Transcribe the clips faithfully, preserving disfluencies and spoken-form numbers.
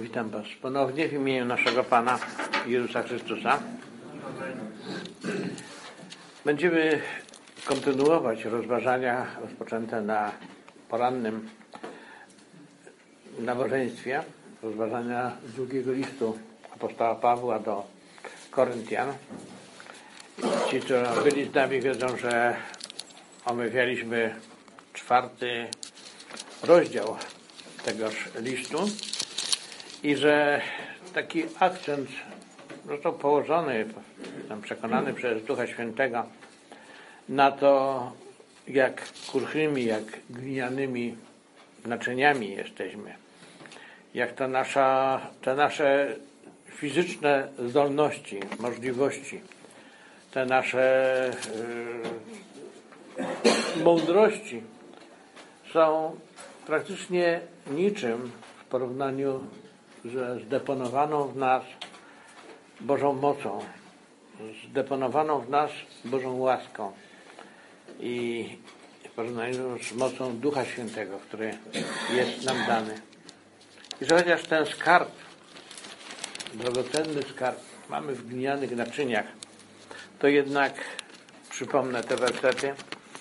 Witam Was ponownie w imieniu naszego Pana Jezusa Chrystusa. Będziemy kontynuować rozważania rozpoczęte na porannym nabożeństwie, rozważania z drugiego listu apostoła Pawła do Koryntian. Ci, co byli z nami, wiedzą, że omawialiśmy czwarty rozdział tegoż listu i że taki akcent został położony, jestem przekonany przez Ducha Świętego, na to, jak kruchymi, jak glinianymi naczyniami jesteśmy, jak to nasza, te nasze fizyczne zdolności, możliwości, te nasze yy, mądrości są praktycznie niczym w porównaniu ze zdeponowaną w nas Bożą mocą, zdeponowaną w nas Bożą łaską i w porównaniu z mocą Ducha Świętego, który jest nam dany. I że chociaż ten skarb, drogocenny skarb mamy w glinianych naczyniach, to jednak, przypomnę te wersety,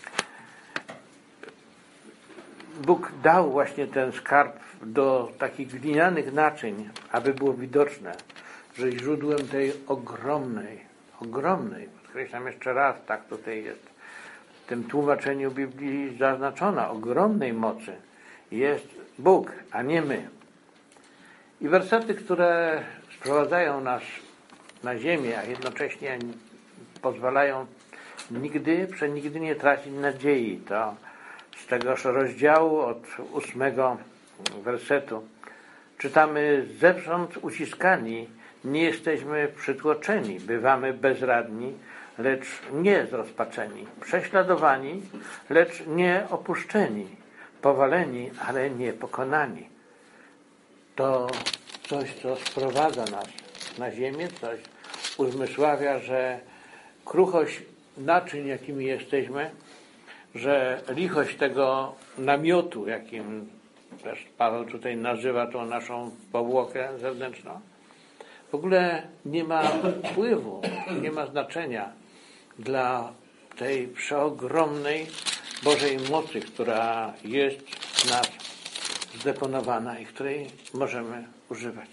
Bóg dał właśnie ten skarb do takich glinianych naczyń, aby było widoczne, że źródłem tej ogromnej, ogromnej, podkreślam jeszcze raz, tak tutaj jest w tym tłumaczeniu Biblii zaznaczona, ogromnej mocy jest Bóg, a nie my. I wersety, które sprowadzają nas na ziemię, a jednocześnie pozwalają nigdy, przenigdy nie tracić nadziei, to z tegoż rozdziału od ósmego wersetu czytamy: zewsząd uciskani nie jesteśmy przytłoczeni, bywamy bezradni, lecz nie zrozpaczeni, prześladowani, lecz nie opuszczeni, powaleni, ale nie pokonani. To coś, co sprowadza nas na ziemię, coś uzmysławia, że kruchość naczyń, jakimi jesteśmy, że lichość tego namiotu, jakim też Paweł tutaj nazywa tą naszą powłokę zewnętrzną, w ogóle nie ma wpływu, nie ma znaczenia dla tej przeogromnej Bożej mocy, która jest w nas zdeponowana i której możemy używać.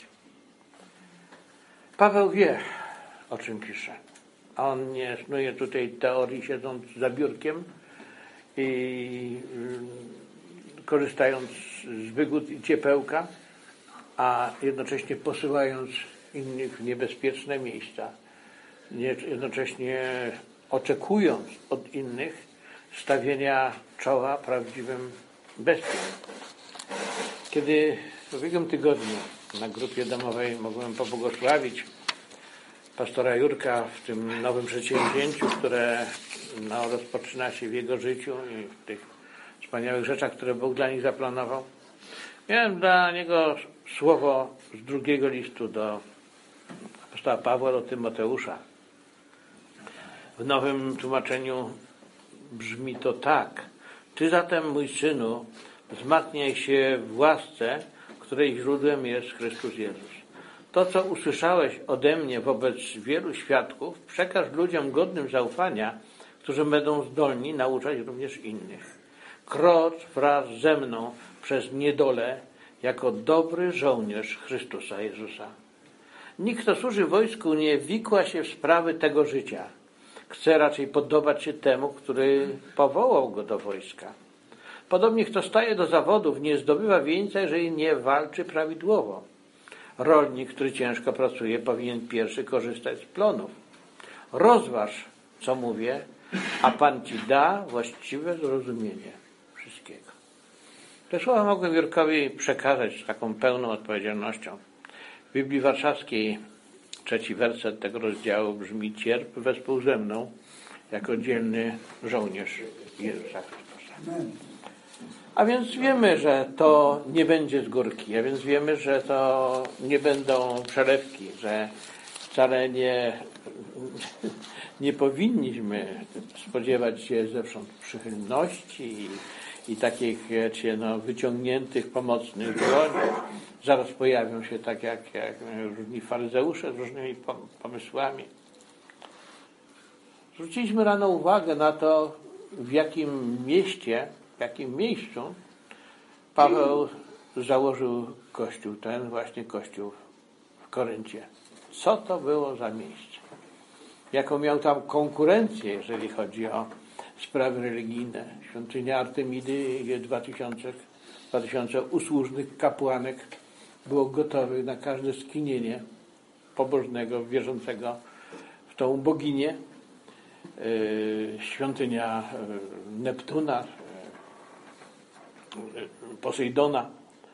Paweł wie, o czym pisze. A on nie snuje tutaj teorii, siedząc za biurkiem i korzystając z wygód i ciepełka, a jednocześnie posyłając innych w niebezpieczne miejsca, jednocześnie oczekując od innych stawienia czoła prawdziwym bestiom. Kiedy w ubiegłym tygodniu na grupie domowej mogłem pobłogosławić pastora Jurka w tym nowym przedsięwzięciu, które no, rozpoczyna się w jego życiu i w tych wspaniałych rzeczach, które Bóg dla nich zaplanował, miałem dla niego słowo z drugiego listu do apostoła Pawła do Tymoteusza. W nowym tłumaczeniu brzmi to tak: ty zatem, mój synu, wzmacniaj się w łasce, której źródłem jest Chrystus Jezus. To, co usłyszałeś ode mnie wobec wielu świadków, przekaż ludziom godnym zaufania, którzy będą zdolni nauczać również innych. Krocz wraz ze mną przez niedolę jako dobry żołnierz Chrystusa Jezusa. Nikt, kto służy wojsku, nie wikła się w sprawy tego życia. Chce raczej podobać się temu, który powołał go do wojska. Podobnie kto staje do zawodów, nie zdobywa wieńca, jeżeli nie walczy prawidłowo. Rolnik, który ciężko pracuje, powinien pierwszy korzystać z plonów. Rozważ, co mówię, a Pan ci da właściwe zrozumienie wszystkiego. Te słowa mogłem Jurkowi przekazać z taką pełną odpowiedzialnością. W Biblii Warszawskiej trzeci werset tego rozdziału brzmi: cierp wespół ze mną jako dzielny żołnierz Jezusa Chrystusa. A więc wiemy, że to nie będzie z górki, a więc wiemy, że to nie będą przelewki, że wcale nie, nie powinniśmy spodziewać się zewsząd przychylności i takich, wiecie, no, wyciągniętych, pomocnych dłoni. Zaraz pojawią się tak jak, jak różni faryzeusze z różnymi pomysłami. Zwróciliśmy rano uwagę na to, w jakim mieście, w jakim miejscu Paweł założył kościół, ten właśnie kościół w Koryncie. Co to było za miejsce? Jaką miał tam konkurencję, jeżeli chodzi o sprawy religijne. Świątynia Artemidy, gdzie dwa tysiące usłużnych kapłanek było gotowych na każde skinienie pobożnego, wierzącego w tą boginię. Świątynia Neptuna, Posejdona.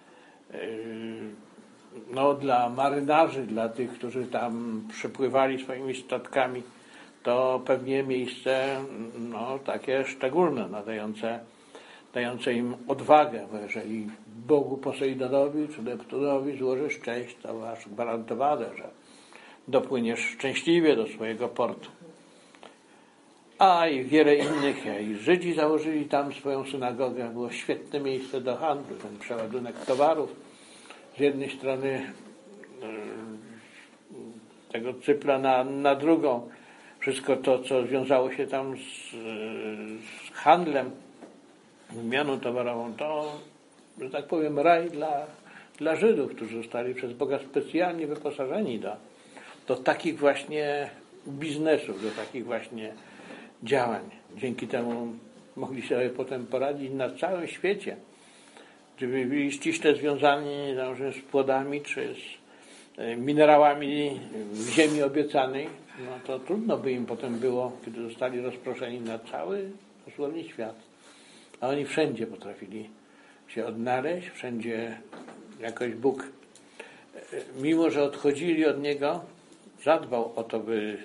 No, dla marynarzy, dla tych, którzy tam przepływali swoimi statkami, to pewnie miejsce no, takie szczególne, nadające, dające im odwagę, bo jeżeli Bogu Posejdonowi czy Neptunowi złożysz cześć, to masz gwarantowane, że dopłyniesz szczęśliwie do swojego portu. A i wiele innych, i Żydzi założyli tam swoją synagogę, było świetne miejsce do handlu, ten przeładunek towarów z jednej strony tego Cypra na, na drugą. Wszystko to, co związało się tam z, z handlem, wymianą towarową, to, że tak powiem, raj dla, dla Żydów, którzy zostali przez Boga specjalnie wyposażeni do, do takich właśnie biznesów, do takich właśnie działań. Dzięki temu mogli sobie potem poradzić na całym świecie. Gdyby byli ściśle związani z płodami czy z minerałami w ziemi obiecanej, no to trudno by im potem było, kiedy zostali rozproszeni na cały dosłownie świat. A oni wszędzie potrafili się odnaleźć, wszędzie jakoś Bóg, mimo że odchodzili od Niego, zadbał o to, by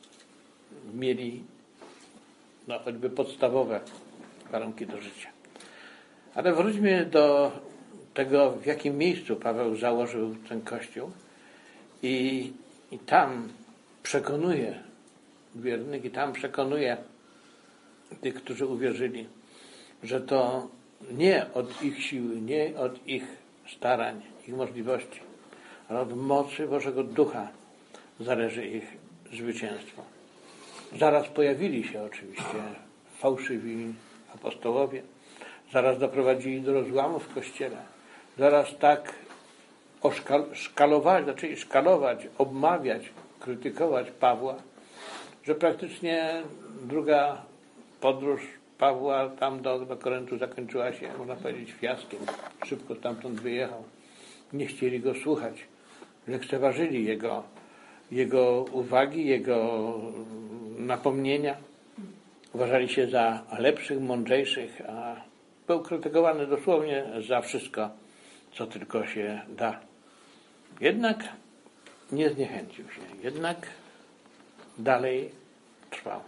mieli no, choćby podstawowe warunki do życia. Ale wróćmy do tego, w jakim miejscu Paweł założył ten kościół i, i tam przekonuje wiernych i tam przekonuje tych, którzy uwierzyli, że to nie od ich siły, nie od ich starań, ich możliwości, ale od mocy Bożego Ducha zależy ich zwycięstwo. Zaraz pojawili się oczywiście fałszywi apostołowie, zaraz doprowadzili do rozłamu w Kościele, zaraz tak oszkalowali, zaczęli szkalować, obmawiać, krytykować Pawła, że praktycznie druga podróż Pawła tam do, do Koryntu zakończyła się, można powiedzieć, fiaskiem. Szybko stamtąd wyjechał. Nie chcieli go słuchać. Lekceważyli jego, jego uwagi, jego napomnienia. Uważali się za lepszych, mądrzejszych, a był krytykowany dosłownie za wszystko, co tylko się da. Jednak nie zniechęcił się. Jednak dalej trwał.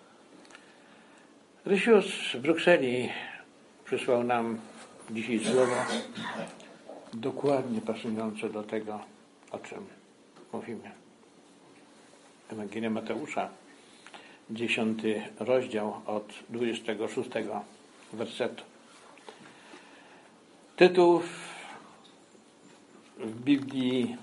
Rysiu z Brukseli przysłał nam dzisiaj słowo dokładnie pasujące do tego, o czym mówimy. Ewangelia Mateusza, dziesiąty rozdział od dwudziestego szóstego wersetu. Tytuł w Biblii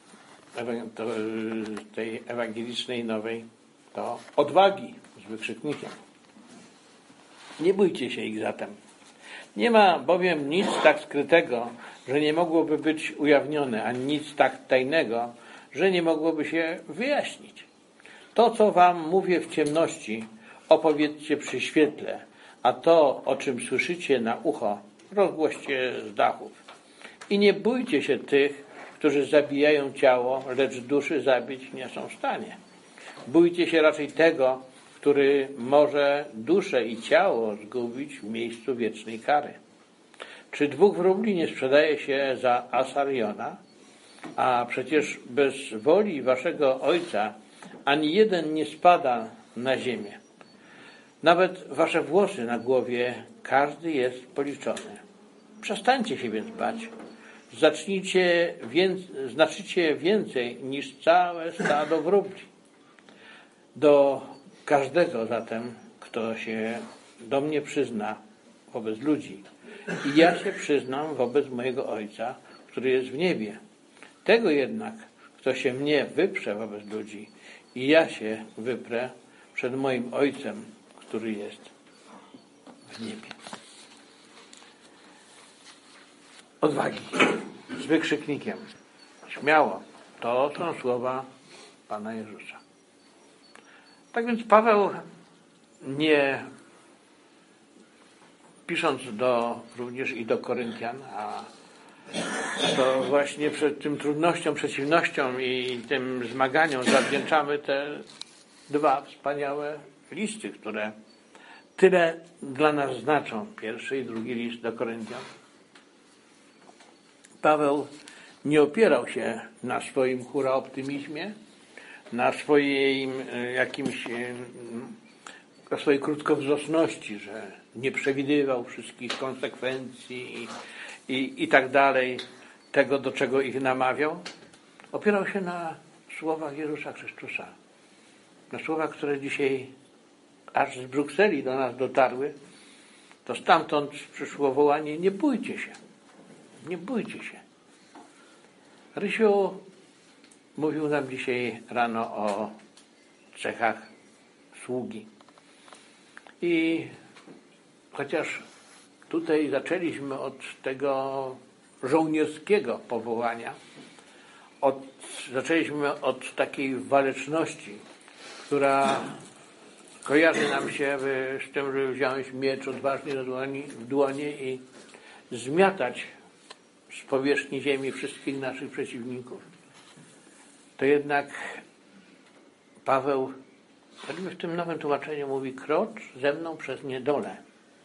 tej ewangelicznej nowej to odwagi z wykrzyknikiem. Nie bójcie się ich zatem. Nie ma bowiem nic tak skrytego, że nie mogłoby być ujawnione, ani nic tak tajnego, że nie mogłoby się wyjaśnić. To, co wam mówię w ciemności, opowiedzcie przy świetle, a to, o czym słyszycie na ucho, rozgłoście z dachów. I nie bójcie się tych, którzy zabijają ciało, lecz duszy zabić nie są w stanie. Bójcie się raczej tego, który może duszę i ciało zgubić w miejscu wiecznej kary. Czy dwóch wróbli nie sprzedaje się za asariona? A przecież bez woli waszego Ojca ani jeden nie spada na ziemię. Nawet wasze włosy na głowie, każdy jest policzony. Przestańcie się więc bać. Zacznijcie więcej, znaczycie więcej niż całe stado wróbli. Do każdego zatem, kto się do mnie przyzna wobec ludzi. I ja się przyznam wobec mojego Ojca, który jest w niebie. Tego jednak, kto się mnie wyprze wobec ludzi, i ja się wyprę przed moim Ojcem, który jest w niebie. Odwagi z wykrzyknikiem. Śmiało. To są słowa Pana Jezusa. Tak więc Paweł, nie pisząc do, również i do Koryntian, a to właśnie przed tym trudnościom, przeciwnościom i tym zmaganiom zawdzięczamy te dwa wspaniałe listy, które tyle dla nas znaczą. Pierwszy i drugi list do Koryntian. Paweł nie opierał się na swoim hura optymizmie, na swojej jakimś, na swojej krótkowzroczności, że nie przewidywał wszystkich konsekwencji i, i, i tak dalej, tego, do czego ich namawiał. Opierał się na słowach Jezusa Chrystusa. Na słowach, które dzisiaj aż z Brukseli do nas dotarły, to stamtąd przyszło wołanie: nie bójcie się, nie bójcie się. Rysiu mówił nam dzisiaj rano o cechach sługi. I chociaż tutaj zaczęliśmy od tego żołnierskiego powołania, od, zaczęliśmy od takiej waleczności, która kojarzy nam się z tym, że wziąłeś miecz odważnie do dłoni, w dłonie i zmiatać z powierzchni ziemi wszystkich naszych przeciwników. To jednak Paweł, choćby w tym nowym tłumaczeniu mówi: krocz ze mną przez niedolę.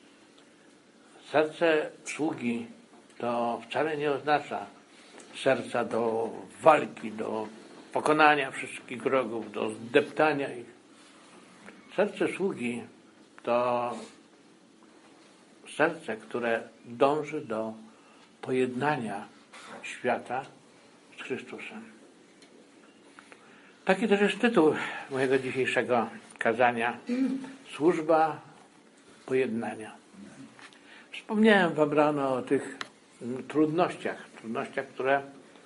Serce sługi to wcale nie oznacza serca do walki, do pokonania wszystkich wrogów, do zdeptania ich. Serce sługi to serce, które dąży do pojednania świata z Chrystusem. Taki też jest tytuł mojego dzisiejszego kazania. Służba pojednania. Wspomniałem wam rano o tych trudnościach, trudnościach, które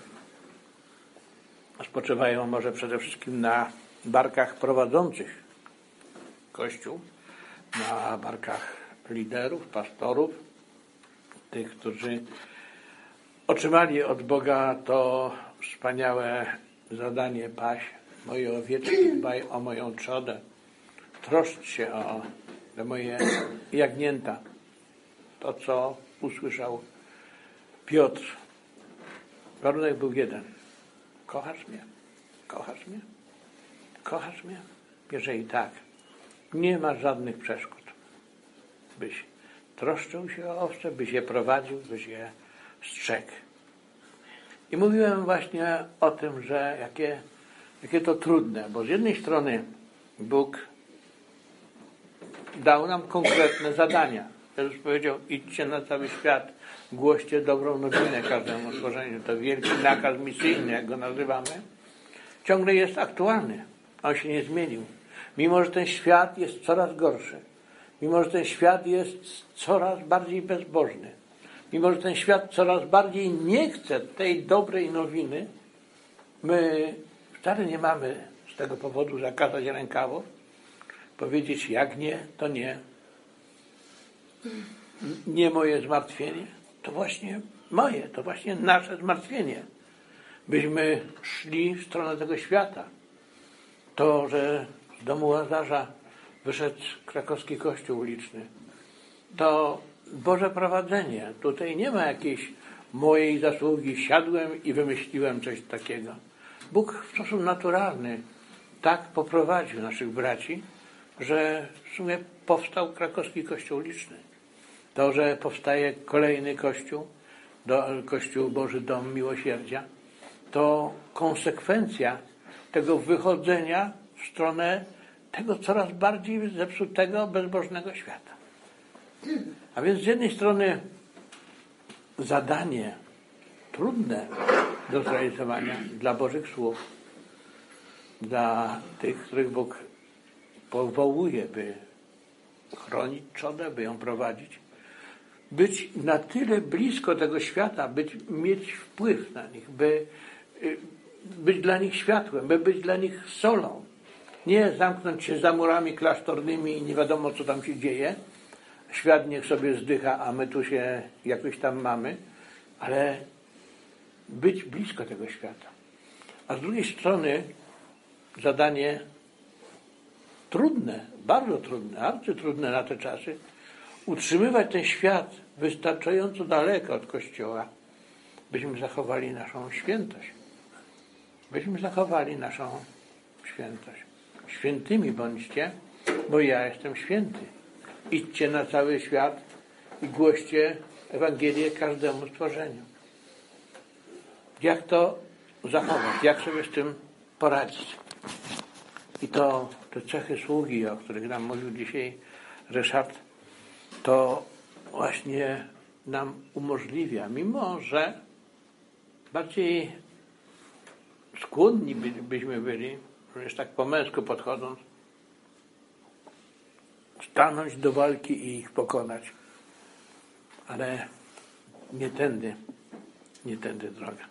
spoczywają może przede wszystkim na barkach prowadzących Kościół, na barkach liderów, pastorów, tych, którzy otrzymali od Boga to wspaniałe zadanie: paś moje owieczki, dbaj o moją trzodę, troszcz się o te moje jagnięta. To, co usłyszał Piotr. Warunek był jeden: kochasz mnie? Kochasz mnie? Kochasz mnie? Jeżeli tak, nie ma żadnych przeszkód, byś troszczył się o owce, byś je prowadził, byś je strzegł. I mówiłem właśnie o tym, że jakie, jakie to trudne, bo z jednej strony Bóg dał nam konkretne zadania. Jezus powiedział: idźcie na cały świat, głoście dobrą nowinę każdemu stworzeniu. To wielki nakaz misyjny, jak go nazywamy, ciągle jest aktualny. On się nie zmienił. Mimo że ten świat jest coraz gorszy, mimo że ten świat jest coraz bardziej bezbożny, mimo że ten świat coraz bardziej nie chce tej dobrej nowiny, my wcale nie mamy z tego powodu zakazać rękawów, powiedzieć: jak nie, to nie. Nie moje zmartwienie, to właśnie moje, to właśnie nasze zmartwienie. Byśmy szli w stronę tego świata. To, że z domu Łazarza wyszedł krakowski kościół uliczny, to Boże prowadzenie. Tutaj nie ma jakiejś mojej zasługi. Siadłem i wymyśliłem coś takiego. Bóg w sposób naturalny tak poprowadził naszych braci, że w sumie powstał krakowski kościół uliczny. To, że powstaje kolejny kościół, do, Kościół Boży Dom Miłosierdzia, to konsekwencja tego wychodzenia w stronę tego coraz bardziej zepsutego, bezbożnego świata. A więc z jednej strony zadanie trudne do zrealizowania dla Bożych słów, dla tych, których Bóg powołuje, by chronić trzodę, by ją prowadzić. być na tyle blisko tego świata, być, mieć wpływ na nich, by być dla nich światłem, by być dla nich solą. Nie zamknąć się za murami klasztornymi i nie wiadomo, co tam się dzieje. Świat niech sobie zdycha, a my tu się jakoś tam mamy, ale być blisko tego świata. A z drugiej strony zadanie trudne, bardzo trudne, arcytrudne na te czasy, utrzymywać ten świat wystarczająco daleko od Kościoła, byśmy zachowali naszą świętość. Byśmy zachowali naszą świętość. Świętymi bądźcie, bo ja jestem święty. Idźcie na cały świat i głoście Ewangelię każdemu stworzeniu. Jak to zachować? Jak sobie z tym poradzić? I to te cechy sługi, o których nam mówił dzisiaj Ryszard, to właśnie nam umożliwia, mimo że bardziej skłonni by, byśmy byli, również tak po męsku podchodząc, stanąć do walki i ich pokonać. Ale nie tędy, nie tędy droga.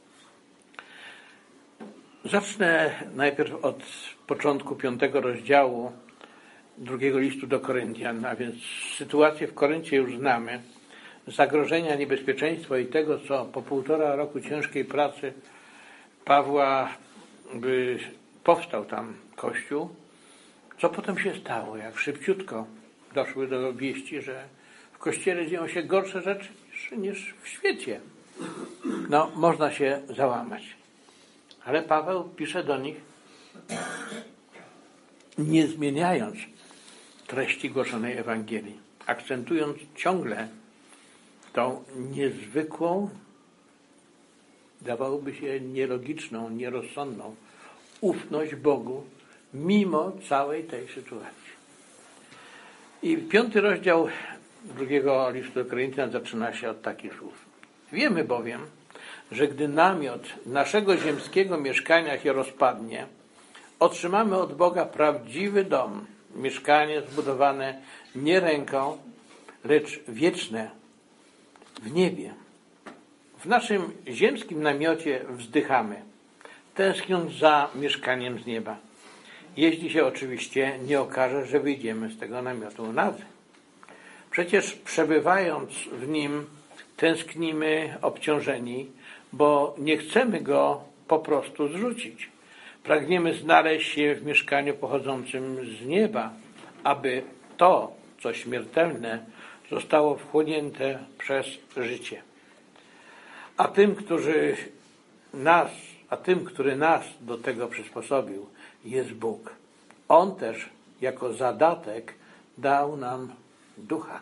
Zacznę najpierw od początku piątego rozdziału drugiego listu do Koryntian, a więc sytuację w Koryncie już znamy. Zagrożenia, niebezpieczeństwo i tego, co po półtora roku ciężkiej pracy Pawła by powstał tam Kościół, co potem się stało, jak szybciutko doszły do wieści, że w Kościele dzieją się gorsze rzeczy niż, niż w świecie. No, można się załamać. Ale Paweł pisze do nich, nie zmieniając treści głoszonej Ewangelii, akcentując ciągle tą niezwykłą, dawałoby się nielogiczną, nierozsądną ufność Bogu mimo całej tej sytuacji. I piąty rozdział drugiego listu do Koryntian zaczyna się od takich słów. Wiemy bowiem, że gdy namiot naszego ziemskiego mieszkania się rozpadnie, otrzymamy od Boga prawdziwy dom, mieszkanie zbudowane nie ręką, lecz wieczne w niebie. W naszym ziemskim namiocie wzdychamy, tęskniąc za mieszkaniem z nieba. Jeśli się oczywiście nie okaże, że wyjdziemy z tego namiotu nadzy. Przecież przebywając w nim tęsknimy obciążeni, bo nie chcemy go po prostu zrzucić. Pragniemy znaleźć się w mieszkaniu pochodzącym z nieba, aby to, co śmiertelne, zostało wchłonięte przez życie. A tym, którzy nas, a tym, który nas do tego przysposobił, jest Bóg. On też jako zadatek dał nam ducha.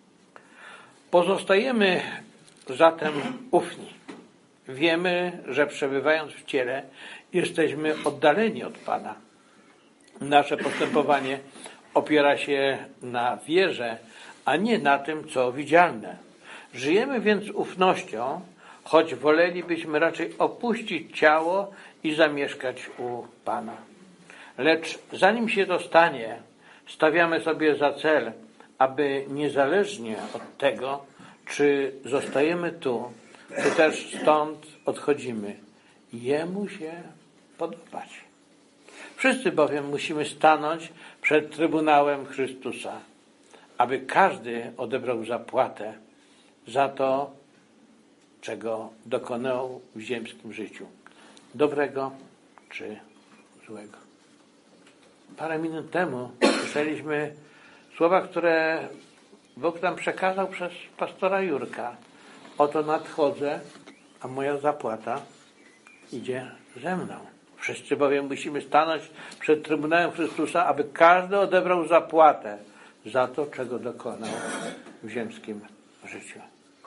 Pozostajemy zatem ufni. Wiemy, że przebywając w ciele jesteśmy oddaleni od Pana. Nasze postępowanie opiera się na wierze, a nie na tym, co widzialne. Żyjemy więc ufnością, choć wolelibyśmy raczej opuścić ciało i zamieszkać u Pana. Lecz zanim się to stanie, stawiamy sobie za cel, aby niezależnie od tego, czy zostajemy tu, czy też stąd odchodzimy, Jemu się podobać. Wszyscy bowiem musimy stanąć przed Trybunałem Chrystusa, aby każdy odebrał zapłatę za to, czego dokonał w ziemskim życiu. Dobrego czy złego. Parę minut temu słyszeliśmy słowa, które Bóg nam przekazał przez pastora Jurka. Oto nadchodzę, a moja zapłata idzie ze mną. Wszyscy bowiem musimy stanąć przed Trybunałem Chrystusa, aby każdy odebrał zapłatę za to, czego dokonał w ziemskim życiu.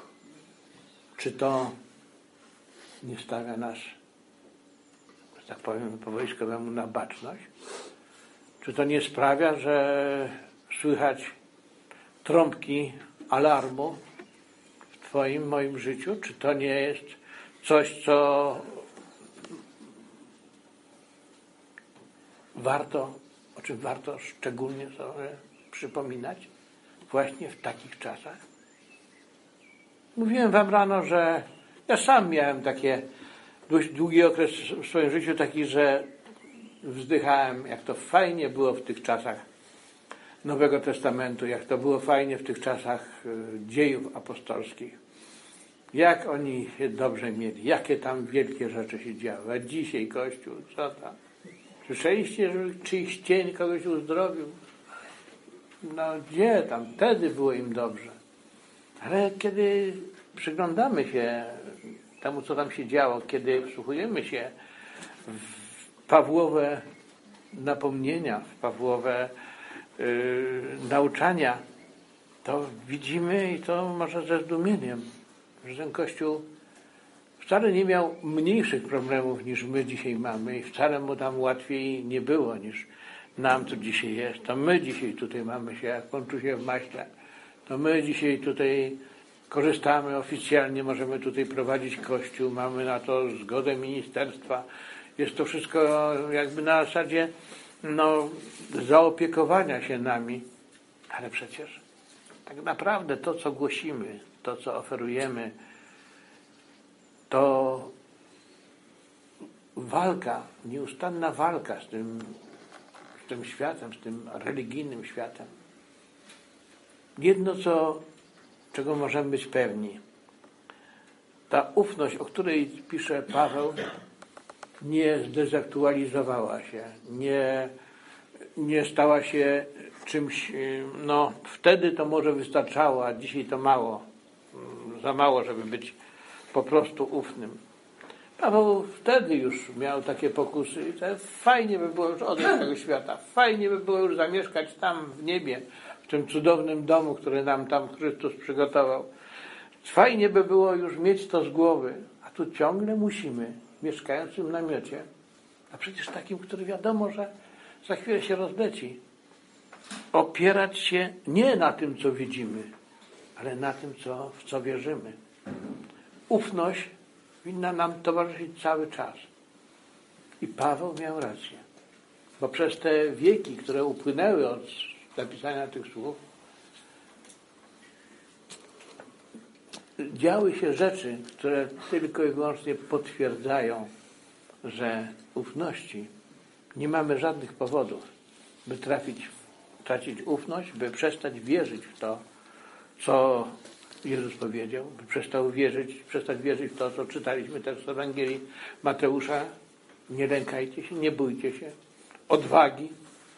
Czy to nie stawia nas, że tak powiem po wojskowemu, na baczność? Czy to nie sprawia, że słychać trąbki alarmu w Twoim, moim życiu? Czy to nie jest coś, co warto, o czym warto szczególnie sobie przypominać właśnie w takich czasach? Mówiłem wam rano, że ja sam miałem takie dość długi okres w swoim życiu taki, że wzdychałem, jak to fajnie było w tych czasach Nowego Testamentu, jak to było fajnie w tych czasach dziejów apostolskich. Jak oni się dobrze mieli, jakie tam wielkie rzeczy się działy. A dzisiaj Kościół, co tam? Słyszeliście, że czyjś cień kogoś uzdrowił? No gdzie tam? Wtedy było im dobrze. Ale kiedy przyglądamy się temu, co tam się działo, kiedy wsłuchujemy się w Pawłowe napomnienia, w Pawłowe yy, nauczania, to widzimy, i to może ze zdumieniem, że ten Kościół wcale nie miał mniejszych problemów niż my dzisiaj mamy i wcale mu tam łatwiej nie było niż nam tu dzisiaj jest. To my dzisiaj tutaj mamy się jak pączusie w maśle. To my dzisiaj tutaj korzystamy oficjalnie, możemy tutaj prowadzić Kościół, mamy na to zgodę ministerstwa. Jest to wszystko jakby na zasadzie no, zaopiekowania się nami. Ale przecież tak naprawdę to, co głosimy, to, co oferujemy, to walka, nieustanna walka z tym, z tym światem, z tym religijnym światem. Jedno, co, czego możemy być pewni, ta ufność, o której pisze Paweł, nie zdezaktualizowała się, nie, nie stała się czymś, no wtedy to może wystarczało, a dzisiaj to mało, za mało, żeby być po prostu ufnym. Paweł wtedy już miał takie pokusy i to fajnie by było już odejść z tego świata, fajnie by było już zamieszkać tam w niebie, w tym cudownym domu, który nam tam Chrystus przygotował. Fajnie by było już mieć to z głowy, a tu ciągle musimy, mieszkając w tym namiocie, a przecież takim, który wiadomo, że za chwilę się rozleci, opierać się nie na tym, co widzimy, ale na tym, co, w co wierzymy. Ufność winna nam towarzyszyć cały czas. I Paweł miał rację. Bo przez te wieki, które upłynęły od napisania tych słów, działy się rzeczy, które tylko i wyłącznie potwierdzają, że ufności nie mamy żadnych powodów, by trafić, tracić ufność, by przestać wierzyć w to, co Jezus powiedział, by przestał wierzyć, przestać wierzyć w to, co czytaliśmy też z Ewangelii Mateusza. Nie lękajcie się, nie bójcie się, odwagi.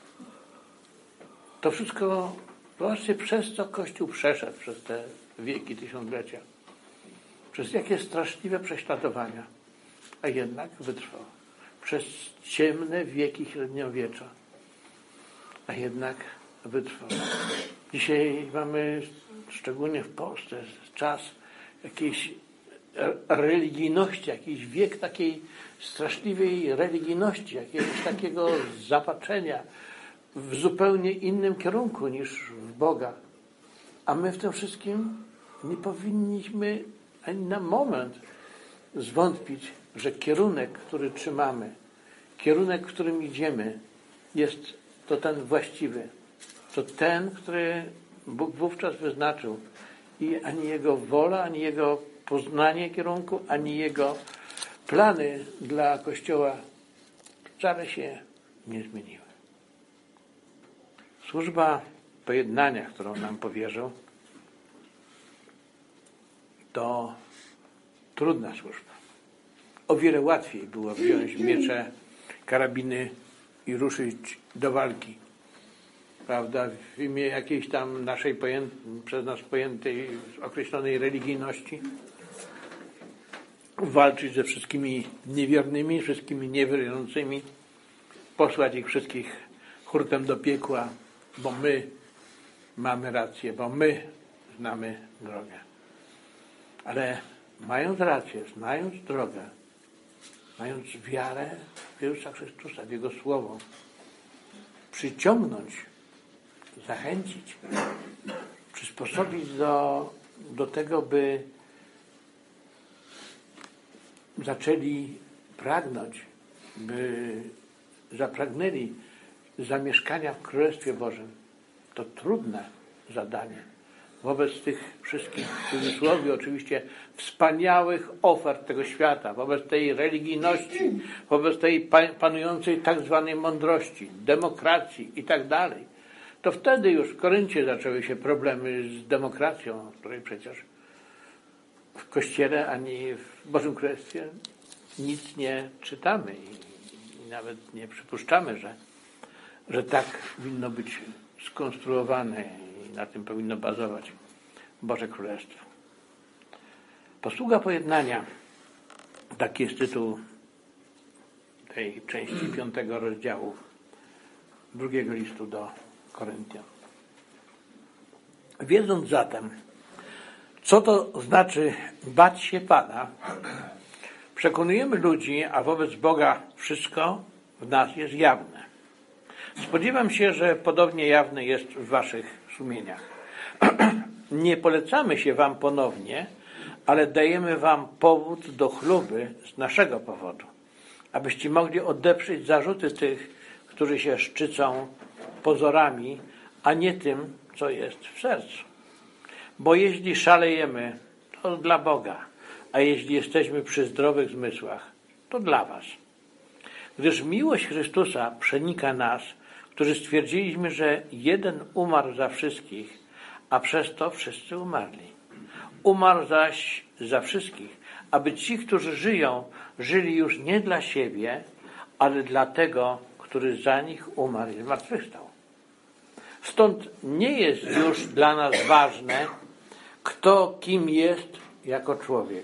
To wszystko właśnie przez co Kościół przeszedł przez te wieki, tysiąclecia. Przez jakie straszliwe prześladowania, a jednak wytrwał. Przez ciemne wieki średniowiecza, a jednak wytrwał. Dzisiaj mamy, szczególnie w Polsce, czas jakiejś religijności, jakiś wiek takiej straszliwej religijności, jakiegoś takiego zapatrzenia w zupełnie innym kierunku niż w Boga. A my w tym wszystkim nie powinniśmy ani na moment zwątpić, że kierunek, który trzymamy, kierunek, w którym idziemy, jest to ten właściwy. To ten, który Bóg wówczas wyznaczył. I ani Jego wola, ani Jego poznanie kierunku, ani Jego plany dla Kościoła wcale się nie zmieniły. Służba pojednania, którą nam powierzył, to trudna służba. O wiele łatwiej było wziąć miecze, karabiny i ruszyć do walki. Prawda, w imię jakiejś tam naszej pojęt, przez nas pojętej określonej religijności, walczyć ze wszystkimi niewiernymi, wszystkimi niewierzącymi, posłać ich wszystkich hurtem do piekła, bo my mamy rację, bo my znamy drogę. Ale mając rację, znając drogę, mając wiarę w Jezusa Chrystusa, w Jego Słowo, przyciągnąć, zachęcić, przysposobić do, do tego, by zaczęli pragnąć, by zapragnęli zamieszkania w Królestwie Bożym. To trudne zadanie. wobec tych wszystkich, w cudzysłowie oczywiście, wspaniałych ofert tego świata, wobec tej religijności, wobec tej panującej tak zwanej mądrości, demokracji i tak dalej, to wtedy już w Koryncie zaczęły się problemy z demokracją, o której przecież w Kościele ani w Bożym Królestwie nic nie czytamy i, i nawet nie przypuszczamy, że, że tak powinno być skonstruowane i na tym powinno bazować Boże Królestwo. Posługa pojednania, taki jest tytuł tej części piątego rozdziału drugiego listu do Koryntian. Wiedząc zatem, co to znaczy bać się Pana, przekonujemy ludzi, a wobec Boga wszystko w nas jest jawne. Spodziewam się, że podobnie jawne jest w waszych sumieniach. Nie polecamy się wam ponownie, ale dajemy wam powód do chluby z naszego powodu, abyście mogli odeprzeć zarzuty tych, którzy się szczycą pozorami, a nie tym, co jest w sercu. Bo jeśli szalejemy, to dla Boga, a jeśli jesteśmy przy zdrowych zmysłach, to dla was. Gdyż miłość Chrystusa przenika nas, którzy stwierdziliśmy, że jeden umarł za wszystkich, a przez to wszyscy umarli. Umarł zaś za wszystkich, aby ci, którzy żyją, żyli już nie dla siebie, ale dla tego, który za nich umarł i zmartwychwstał. Stąd nie jest już dla nas ważne, kto kim jest jako człowiek.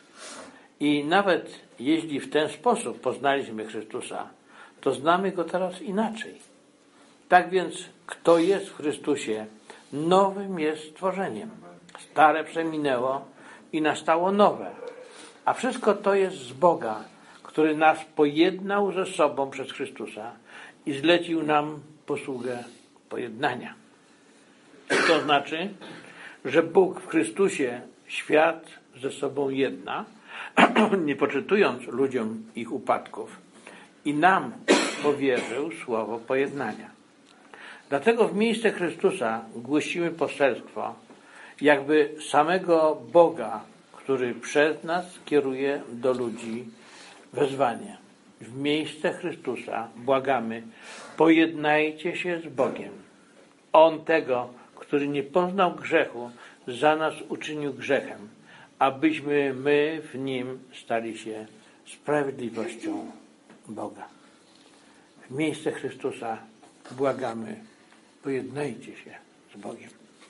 I nawet jeśli w ten sposób poznaliśmy Chrystusa, to znamy Go teraz inaczej. Tak więc, kto jest w Chrystusie, nowym jest stworzeniem. Stare przeminęło i nastało nowe. A wszystko to jest z Boga, który nas pojednał ze sobą przez Chrystusa i zlecił nam posługę pojednania. To znaczy, że Bóg w Chrystusie świat ze sobą jedna, nie poczytując ludziom ich upadków, i nam powierzył słowo pojednania. Dlatego w miejsce Chrystusa głosimy poselstwo, jakby samego Boga, który przez nas kieruje do ludzi wezwanie. W miejsce Chrystusa błagamy, pojednajcie się z Bogiem. On tego, który nie poznał grzechu, za nas uczynił grzechem, abyśmy my w Nim stali się sprawiedliwością Boga. W miejsce Chrystusa błagamy, pojednajcie się z Bogiem.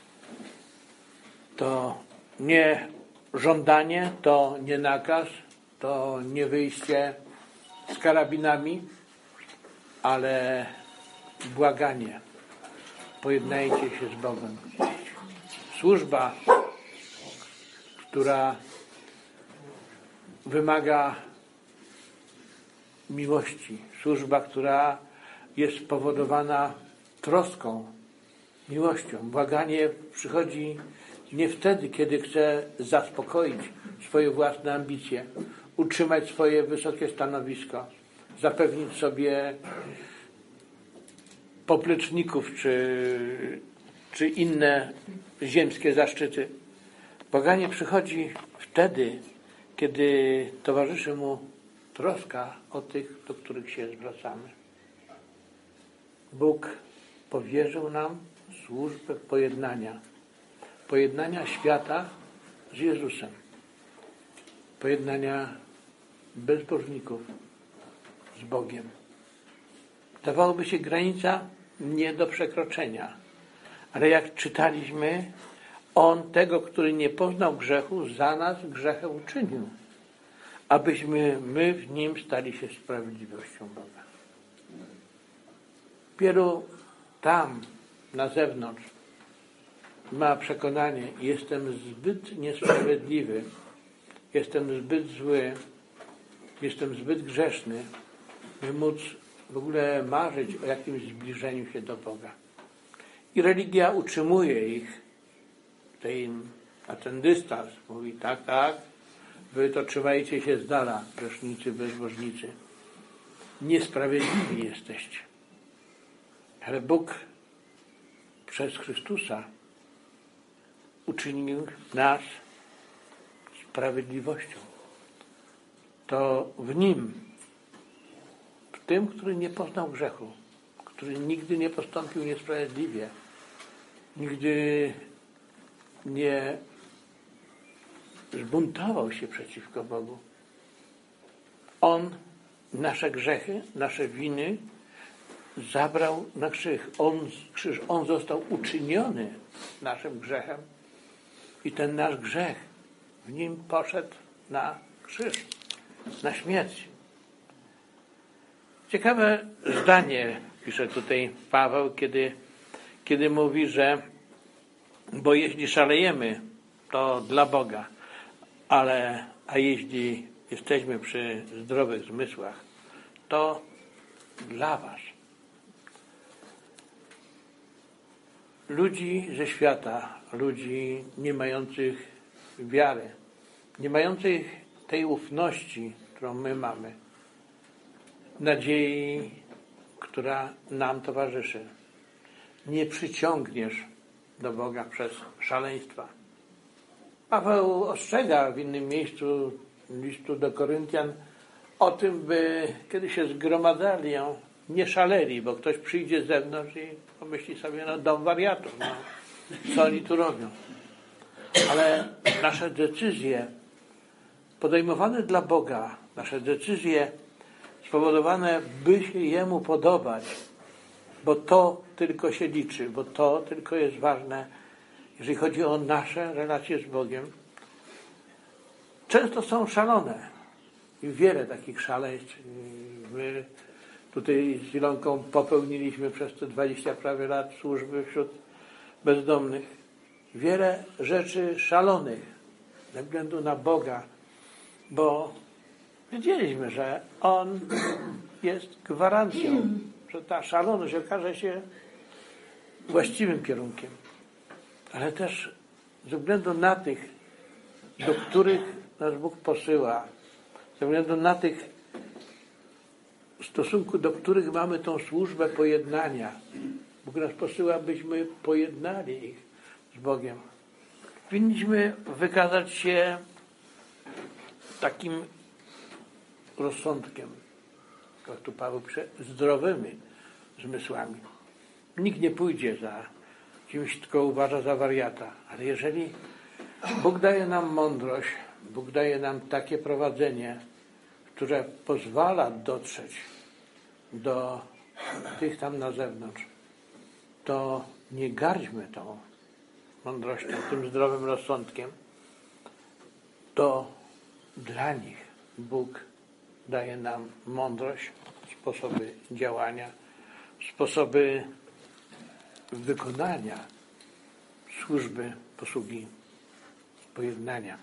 To nie żądanie, to nie nakaz, to nie wyjście z karabinami, ale błaganie. Pojednajcie się z Bogiem. Służba, która wymaga miłości. Służba, która jest spowodowana troską, miłością. Błaganie przychodzi nie wtedy, kiedy chce zaspokoić swoje własne ambicje, utrzymać swoje wysokie stanowisko, zapewnić sobie popleczników czy, czy inne ziemskie zaszczyty. Błaganie przychodzi wtedy, kiedy towarzyszy mu troska o tych, do których się zwracamy. Bóg powierzył nam służbę pojednania. Pojednania świata z Jezusem. Pojednania bezbożników z Bogiem. Dawałoby się granica nie do przekroczenia. Ale jak czytaliśmy, On tego, który nie poznał grzechu, za nas grzechem uczynił, abyśmy my w Nim stali się sprawiedliwością Boga. Dopiero tam, na zewnątrz, ma przekonanie, jestem zbyt niesprawiedliwy, jestem zbyt zły, jestem zbyt grzeszny, by móc w ogóle marzyć o jakimś zbliżeniu się do Boga. I religia utrzymuje ich tej, na ten dystans. Mówi, tak, tak, wy to trzymajcie się z dala, grzesznicy, bezbożnicy. Niesprawiedliwi jesteście. Ale Bóg przez Chrystusa uczynił nas sprawiedliwością. To w Nim, w tym, który nie poznał grzechu, który nigdy nie postąpił niesprawiedliwie, nigdy nie zbuntował się przeciwko Bogu. On nasze grzechy, nasze winy zabrał na krzyż. On, krzyż. On został uczyniony naszym grzechem i ten nasz grzech w Nim poszedł na krzyż, na śmierć. Ciekawe zdanie pisze tutaj Paweł, kiedy, kiedy mówi, że bo jeśli szalejemy, to dla Boga, ale a jeśli jesteśmy przy zdrowych zmysłach, to dla was. Ludzi ze świata, ludzi nie mających wiary, nie mających tej ufności, którą my mamy, nadziei, która nam towarzyszy, nie przyciągniesz do Boga przez szaleństwa. Paweł ostrzega w innym miejscu listu do Koryntian o tym, by kiedy się zgromadzali, nie szaleli, bo ktoś przyjdzie z zewnątrz i pomyśli sobie, no dom wariatów, no, co oni tu robią. Ale nasze decyzje podejmowane dla Boga, nasze decyzje spowodowane, by się Jemu podobać, bo to tylko się liczy, bo to tylko jest ważne, jeżeli chodzi o nasze relacje z Bogiem, często są szalone i wiele takich szaleństw. My tutaj z Ilonką popełniliśmy przez te dwadzieścia prawie lat służby wśród bezdomnych wiele rzeczy szalonych ze względu na Boga, bo wiedzieliśmy, że On jest gwarancją, że ta szaloność okaże się właściwym kierunkiem. Ale też ze względu na tych, do których nas Bóg posyła, ze względu na tych, w stosunku do których mamy tą służbę pojednania. Bóg nas posyła, byśmy pojednali ich z Bogiem. Powinniśmy wykazać się takim rozsądkiem, jak tu Paweł pisze, zdrowymi zmysłami. Nikt nie pójdzie za kimś, tylko uważa za wariata. Ale jeżeli Bóg daje nam mądrość, Bóg daje nam takie prowadzenie, które pozwala dotrzeć do tych tam na zewnątrz, to nie gardźmy tą mądrością, tym zdrowym rozsądkiem. To dla nich Bóg daje nam mądrość, sposoby działania, sposoby wykonania służby, posługi, pojednania.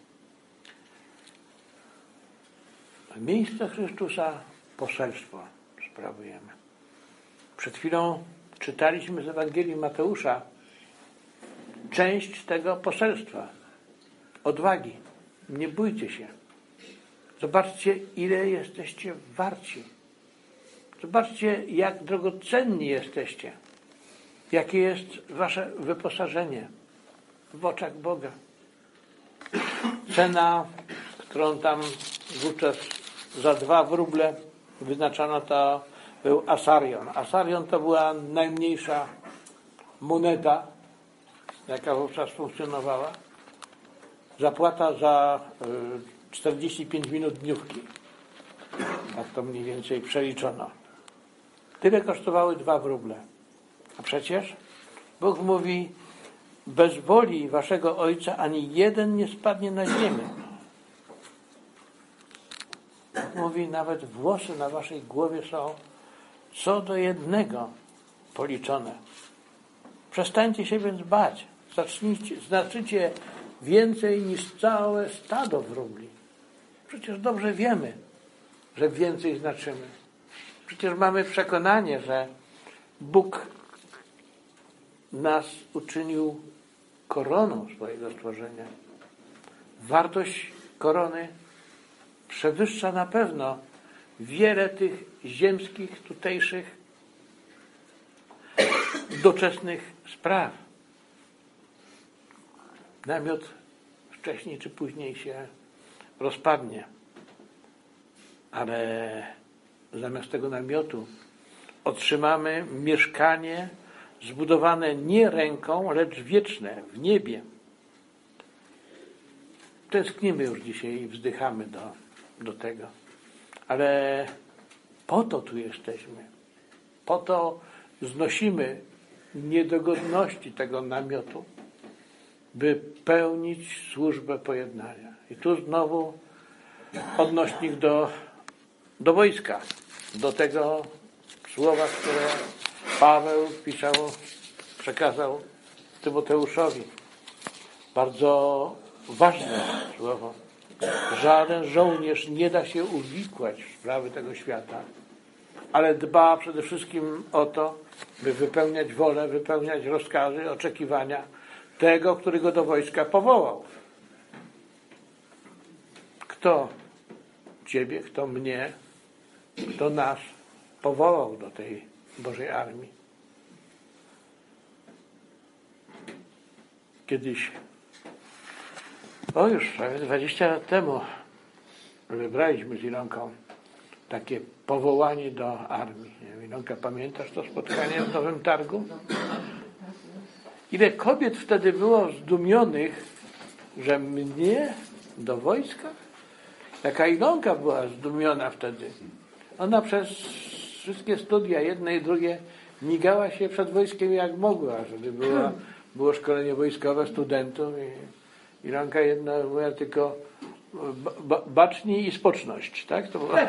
W miejsce Chrystusa poselstwo sprawujemy. Przed chwilą czytaliśmy z Ewangelii Mateusza część tego poselstwa. Odwagi. Nie bójcie się. Zobaczcie, ile jesteście warci. Zobaczcie, jak drogocenni jesteście. Jakie jest wasze wyposażenie w oczach Boga. Cena, którą tam wówczas za dwa wróble wyznaczono, to był asarion. Asarion to była najmniejsza moneta, jaka wówczas funkcjonowała. Zapłata za czterdzieści pięć minut dniówki. Tak to mniej więcej przeliczono. Tyle kosztowały dwa wróble. A przecież Bóg mówi, bez woli waszego Ojca ani jeden nie spadnie na ziemię. Mówi, nawet włosy na waszej głowie są co do jednego policzone. Przestańcie się więc bać. Zacznijcie, znaczycie więcej niż całe stado wróbli. Przecież dobrze wiemy, że więcej znaczymy. Przecież mamy przekonanie, że Bóg nas uczynił koroną swojego stworzenia. Wartość korony przewyższa na pewno wiele tych ziemskich, tutejszych, doczesnych spraw. namiot wcześniej czy później się rozpadnie. Ale zamiast tego namiotu otrzymamy mieszkanie zbudowane nie ręką, lecz wieczne, w niebie. Tęsknimy już dzisiaj i wzdychamy do, do tego. Ale po to tu jesteśmy. Po to znosimy niedogodności tego namiotu, by pełnić służbę pojednania. I tu znowu odnośnik do, do wojska, do tego słowa, które Paweł pisał, przekazał Tymoteuszowi. Bardzo ważne słowo. Żaden żołnierz nie da się uwikłać w sprawy tego świata, ale dba przede wszystkim o to, by wypełniać wolę, wypełniać rozkazy, oczekiwania tego, który go do wojska powołał. Kto ciebie, kto mnie, kto nas powołał do tej Bożej armii? Kiedyś, o już prawie dwadzieścia lat temu, wybraliśmy z Ilonką takie powołanie do armii. Ilonka, pamiętasz to spotkanie w Nowym Targu? Ile kobiet wtedy było zdumionych, że mnie do wojska? Taka Ilonka była zdumiona wtedy. Ona przez wszystkie studia, jedne i drugie, migała się przed wojskiem jak mogła, żeby było, było szkolenie wojskowe studentów. I Ilonka jedna mówiła tylko ba, baczni i spoczność, tak? To było.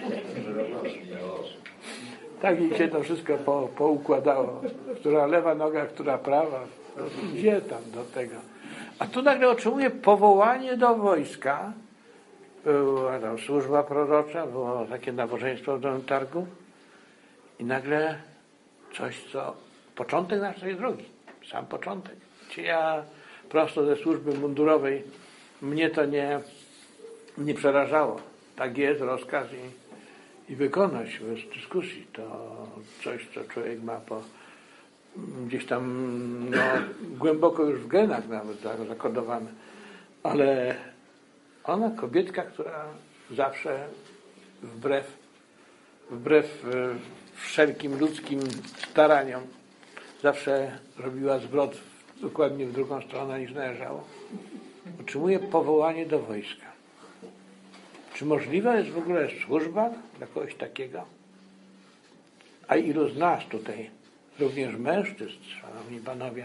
Tak jej się to wszystko po, poukładało. Która lewa noga, która prawa. Gdzie tam do tego? A tu nagle otrzymuje powołanie do wojska. Była tam służba prorocza, było takie nabożeństwo w Nowym Targu. I nagle coś, co początek naszej drogi. Sam początek. Czy ja prosto ze służby mundurowej, mnie to nie, nie przerażało. Tak jest, rozkaz i, i wykonać bez dyskusji. To coś, co człowiek ma po, gdzieś tam no, głęboko już w genach nawet tak, zakodowane. Ale ona, kobietka, która zawsze wbrew, wbrew wszelkim ludzkim staraniom zawsze robiła zwrot dokładnie w drugą stronę niż należało, otrzymuje powołanie do wojska. Czy możliwa jest w ogóle służba dla kogoś takiego? A ilu z nas tutaj, również mężczyzn, szanowni panowie,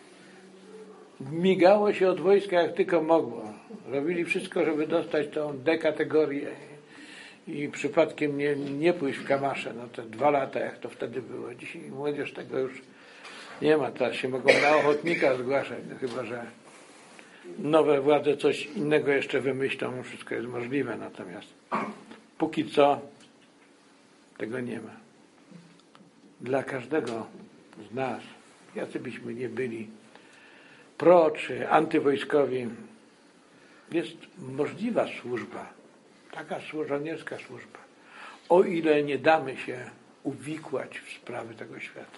migało się od wojska jak tylko mogło. Robili wszystko, żeby dostać tą D kategorię i przypadkiem nie, nie pójść w kamasze na te dwa lata, jak to wtedy było. Dzisiaj młodzież tego już nie ma. Teraz się mogą na ochotnika zgłaszać, no chyba że nowe władze coś innego jeszcze wymyślą. Wszystko jest możliwe, natomiast póki co tego nie ma. Dla każdego z nas, jacy byśmy nie byli, pro czy antywojskowi, jest możliwa służba, taka żołnierska służba, o ile nie damy się uwikłać w sprawy tego świata.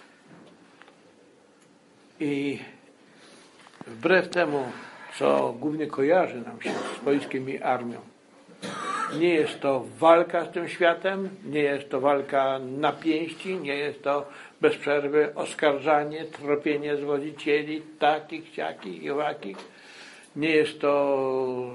I wbrew temu, co głównie kojarzy nam się z wojskiem i armią, nie jest to walka z tym światem, nie jest to walka na pięści, nie jest to bez przerwy oskarżanie, tropienie zwodzicieli, takich, siakich i owakich. Nie jest to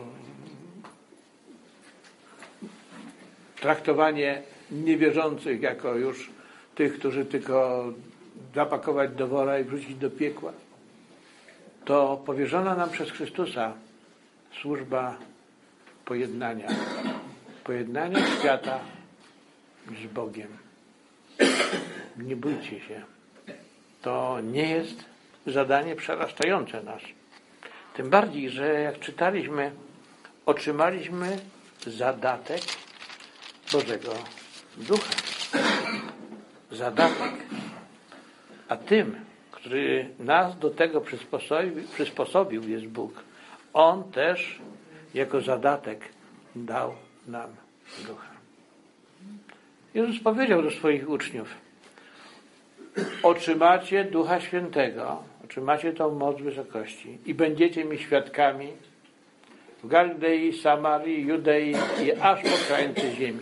traktowanie niewierzących jako już tych, którzy tylko zapakować do wora i wrzucić do piekła. To powierzona nam przez Chrystusa służba pojednania. Pojednania świata z Bogiem. Nie bójcie się. To nie jest zadanie przerastające nas. Tym bardziej, że jak czytaliśmy, otrzymaliśmy zadatek Bożego Ducha. Zadatek. A tym, który nas do tego przysposobił, przysposobił jest Bóg. On też jako zadatek dał nam Ducha. Jezus powiedział do swoich uczniów: otrzymacie Ducha Świętego, otrzymacie tą moc wysokości i będziecie mi świadkami w Galilei, Samarii, Judei i aż po krańce ziemi.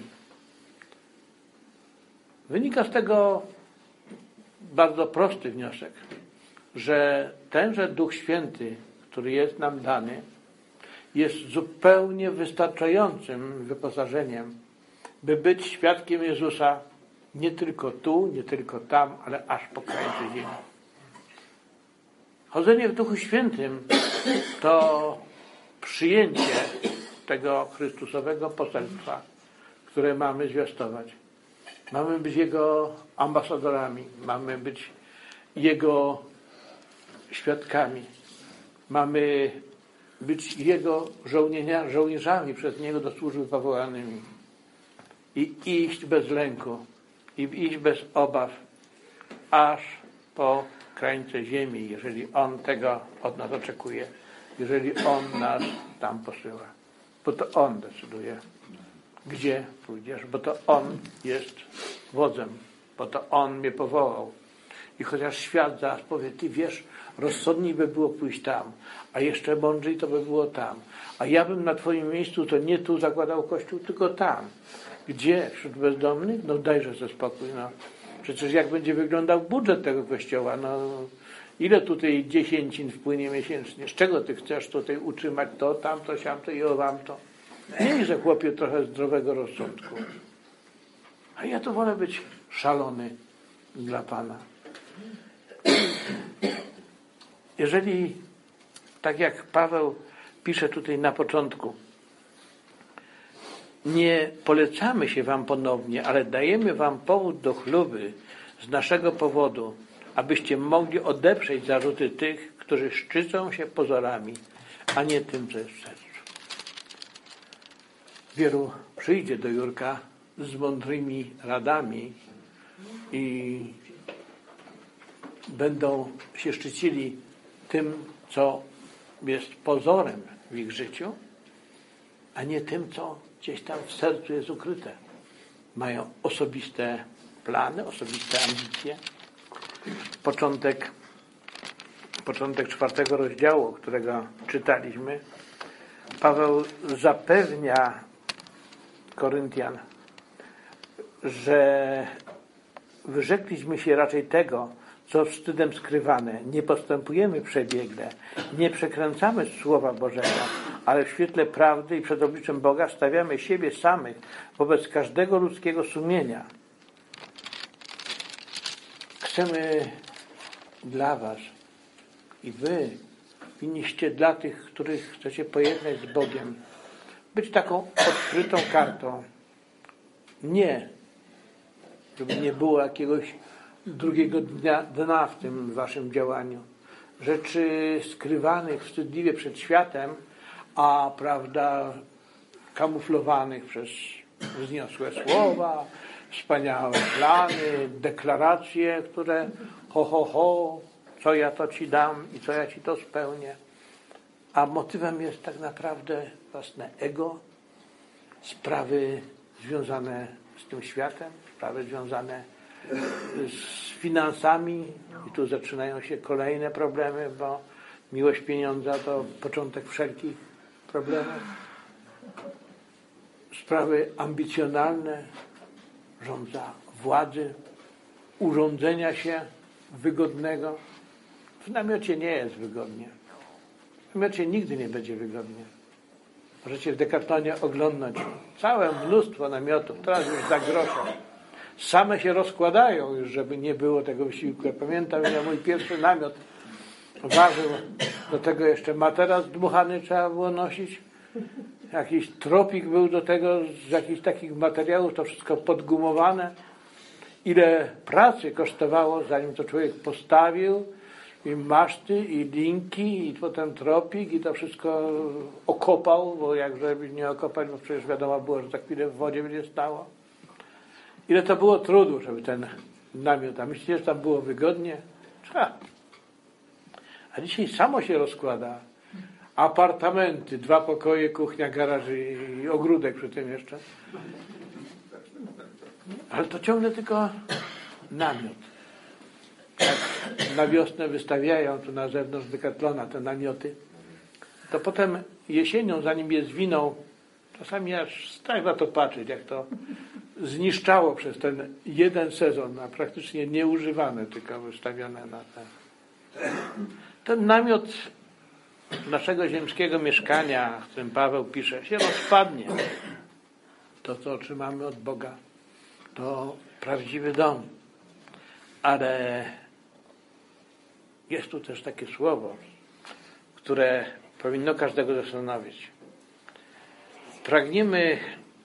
Wynika z tego bardzo prosty wniosek, że tenże Duch Święty, który jest nam dany, jest zupełnie wystarczającym wyposażeniem, by być świadkiem Jezusa nie tylko tu, nie tylko tam, ale aż po krańce ziemi. Chodzenie w Duchu Świętym to przyjęcie tego Chrystusowego poselstwa, które mamy zwiastować. Mamy być Jego ambasadorami, mamy być Jego świadkami, mamy być Jego żołnierzami przez Niego do służby powołanymi i iść bez lęku, i iść bez obaw, aż po krańce ziemi, jeżeli On tego od nas oczekuje, jeżeli On nas tam posyła. Bo to On decyduje, gdzie pójdziesz, bo to On jest wodzem, bo to On mnie powołał. I chociaż świat zaraz powie, ty wiesz, rozsądniej by było pójść tam, a jeszcze mądrzej to by było tam. A ja bym na twoim miejscu to nie tu zakładał kościół, tylko tam. Gdzie? Wśród bezdomnych? No dajże sobie spokój. No. Przecież jak będzie wyglądał budżet tego kościoła? No, ile tutaj dziesięcin wpłynie miesięcznie? Z czego ty chcesz tutaj utrzymać to, tamto, siamto i owamto? Niechże chłopie trochę zdrowego rozsądku. A ja to wolę być szalony dla Pana. Jeżeli, tak jak Paweł pisze tutaj na początku, nie polecamy się wam ponownie, ale dajemy wam powód do chluby z naszego powodu, abyście mogli odeprzeć zarzuty tych, którzy szczycą się pozorami, a nie tym, co jest w sercu. Wielu przyjdzie do Jurka z mądrymi radami i będą się szczycili tym, co jest pozorem w ich życiu, a nie tym, co gdzieś tam w sercu jest ukryte. Mają osobiste plany, osobiste ambicje. Początek, początek czwartego rozdziału, którego czytaliśmy, Paweł zapewnia Koryntian, że wyrzekliśmy się raczej tego, co wstydem skrywane. Nie postępujemy przebiegle, nie przekręcamy Słowa Bożego, ale w świetle prawdy i przed obliczem Boga stawiamy siebie samych wobec każdego ludzkiego sumienia. Chcemy dla was i wy winniście dla tych, których chcecie pojednać z Bogiem, być taką odkrytą kartą. Nie, żeby nie było jakiegoś drugiego dnia, dna w tym waszym działaniu. Rzeczy skrywanych wstydliwie przed światem, a prawda kamuflowanych przez wzniosłe słowa, wspaniałe plany, deklaracje, które ho, ho, ho, co ja to ci dam i co ja ci to spełnię. A motywem jest tak naprawdę własne ego, sprawy związane z tym światem, sprawy związane z finansami i tu zaczynają się kolejne problemy, bo miłość pieniądza to początek wszelkich problemów. Sprawy ambicjonalne, żądza władzy, urządzenia się wygodnego. W namiocie nie jest wygodnie. W namiocie nigdy nie będzie wygodnie. Możecie w Decathlonie oglądać całe mnóstwo namiotów, teraz już za grosze. Same się rozkładają już, żeby nie było tego wysiłku. Ja pamiętam, że mój pierwszy namiot ważył, do tego jeszcze materac dmuchany trzeba było nosić. Jakiś tropik był do tego, z jakichś takich materiałów, to wszystko podgumowane. Ile pracy kosztowało, zanim to człowiek postawił, i maszty, i linki, i potem tropik, i to wszystko okopał, bo jak żeby nie okopać, bo przecież wiadomo było, że za chwilę w wodzie będzie stało. Ile to było trudu, żeby ten namiot, a myślicie, że tam było wygodnie? Trzeba. A dzisiaj samo się rozkłada. Apartamenty, dwa pokoje, kuchnia, garaż i ogródek przy tym jeszcze. Ale to ciągle tylko namiot. Jak na wiosnę wystawiają tu na zewnątrz Decathlona te namioty, to potem jesienią, zanim je zwiną, czasami aż strach na to patrzeć, jak to zniszczało przez ten jeden sezon, a praktycznie nieużywane, tylko wystawione na ten. Ten namiot naszego ziemskiego mieszkania, w którym Paweł pisze, się rozpadnie. To, co otrzymamy od Boga, to prawdziwy dom. Ale jest tu też takie słowo, które powinno każdego zastanowić. Pragniemy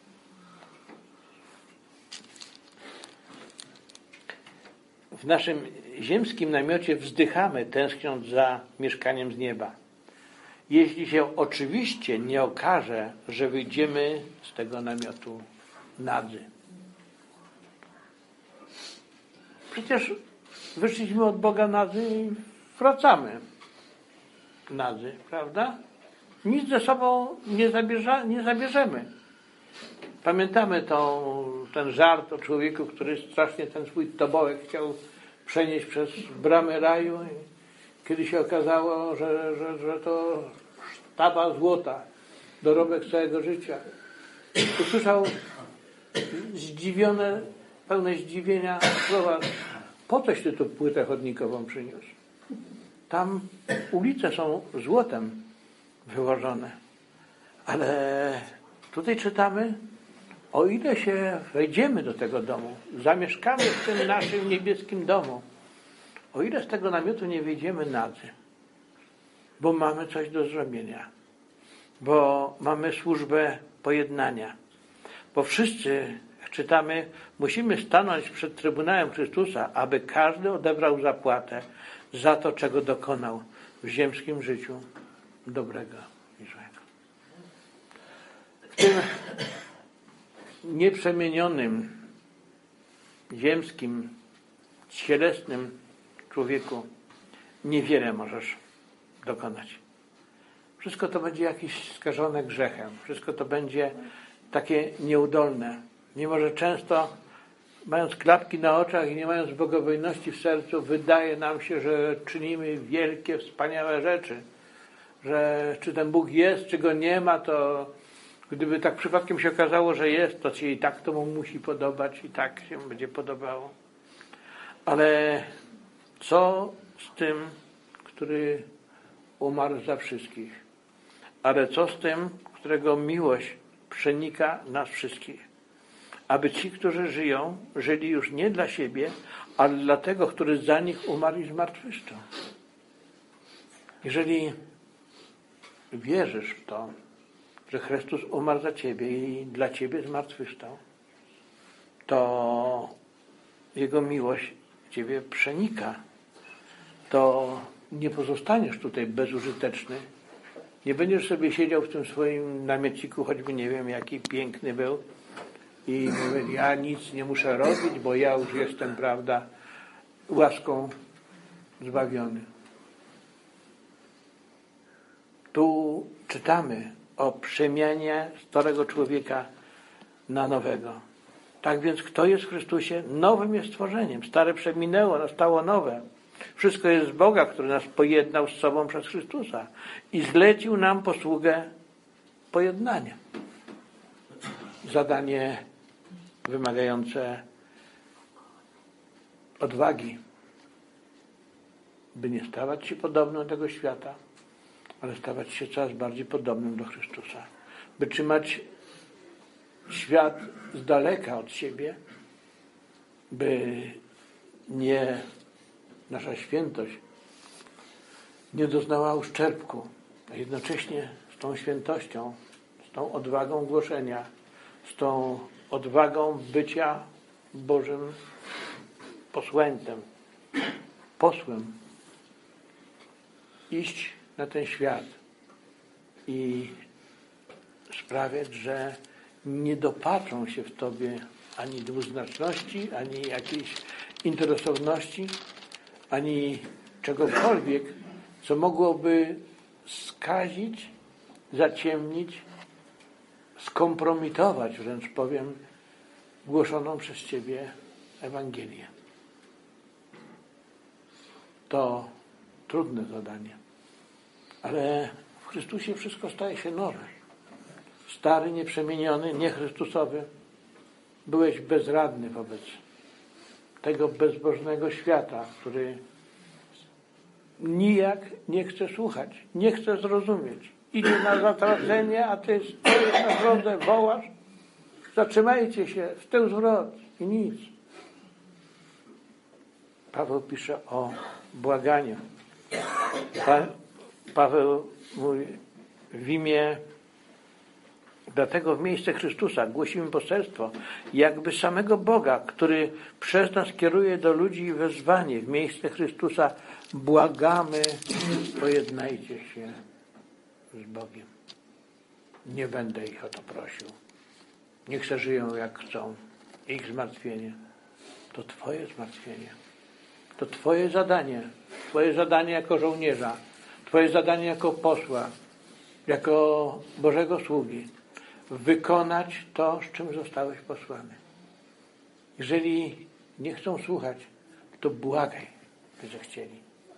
w naszym ziemskim namiocie wzdychamy, tęskniąc za mieszkaniem z nieba. Jeśli się oczywiście nie okaże, że wyjdziemy z tego namiotu nadzy. Przecież wyszliśmy od Boga nadzy i wracamy nadzy, prawda? Nic ze sobą nie, zabierza, nie zabierzemy. Pamiętamy tą, ten żart o człowieku, który strasznie ten swój tobołek chciał przenieść przez bramę raju i kiedy się okazało, że, że, że to sztaba złota, dorobek całego życia. Usłyszał zdziwione, pełne zdziwienia słowa: po coś ty tu płytę chodnikową przyniósł? Tam ulice są złotem wyłożone. Ale tutaj czytamy, o ile się wejdziemy do tego domu, zamieszkamy w tym naszym niebieskim domu, o ile z tego namiotu nie wyjdziemy nadzy, bo mamy coś do zrobienia, bo mamy służbę pojednania, bo wszyscy, jak czytamy, musimy stanąć przed Trybunałem Chrystusa, aby każdy odebrał zapłatę za to, czego dokonał w ziemskim życiu dobrego i złego. W tym nieprzemienionym, ziemskim, cielesnym człowieku niewiele możesz dokonać. Wszystko to będzie jakieś skażone grzechem. Wszystko to będzie takie nieudolne. Mimo że często, mając klapki na oczach i nie mając bogobojności w sercu, wydaje nam się, że czynimy wielkie, wspaniałe rzeczy. Że czy ten Bóg jest, czy Go nie ma, to gdyby tak przypadkiem się okazało, że jest, to się i tak to Mu musi podobać, i tak się będzie podobało. Ale co z tym, który umarł za wszystkich? Ale co z tym, którego miłość przenika nas wszystkich? Aby ci, którzy żyją, żyli już nie dla siebie, ale dla tego, który za nich umarł i zmartwychwstał. Jeżeli wierzysz w to, że Chrystus umarł za ciebie i dla ciebie zmartwychwstał, to Jego miłość ciebie przenika. To nie pozostaniesz tutaj bezużyteczny. Nie będziesz sobie siedział w tym swoim namieciku, choćby nie wiem jaki piękny był, i mówię, ja nic nie muszę robić, bo ja już jestem, prawda, łaską zbawiony. Tu czytamy o przemianie starego człowieka na nowego. Tak więc kto jest w Chrystusie? Nowym jest stworzeniem. Stare przeminęło, nastało nowe. Wszystko jest z Boga, który nas pojednał z sobą przez Chrystusa i zlecił nam posługę pojednania. Zadanie wymagające odwagi, by nie stawać się podobnym do tego świata, ale stawać się coraz bardziej podobnym do Chrystusa. By trzymać świat z daleka od siebie, by nie nasza świętość nie doznała uszczerbku, a jednocześnie z tą świętością, z tą odwagą głoszenia, z tą odwagą bycia Bożym posłańcem, posłem, iść na ten świat i sprawiać, że nie dopatrzą się w tobie ani dwuznaczności, ani jakiejś interesowności, ani czegokolwiek, co mogłoby skazić, zaciemnić, skompromitować, wręcz powiem, głoszoną przez ciebie Ewangelię. to trudne zadanie. Ale w Chrystusie wszystko staje się nowe. Stary, nieprzemieniony, niechrystusowy, byłeś bezradny wobec tego bezbożnego świata, który nijak nie chce słuchać, nie chce zrozumieć. Idzie na zatracenie, a ty stoisz na drodze, wołasz, zatrzymajcie się, w tył zwrot i nic. Paweł pisze o błaganiu. Pa, Paweł mówi w imię, dlatego w miejsce Chrystusa głosimy poselstwo, jakby samego Boga, który przez nas kieruje do ludzi wezwanie. W miejsce Chrystusa błagamy, pojednajcie się z Bogiem. Nie będę ich o to prosił. Niech se żyją jak chcą. Ich zmartwienie to Twoje zmartwienie. To Twoje zadanie. Twoje zadanie jako żołnierza. Twoje zadanie jako posła. Jako Bożego sługi. Wykonać to, z czym zostałeś posłany. Jeżeli nie chcą słuchać, to błagaj, by zechcieli.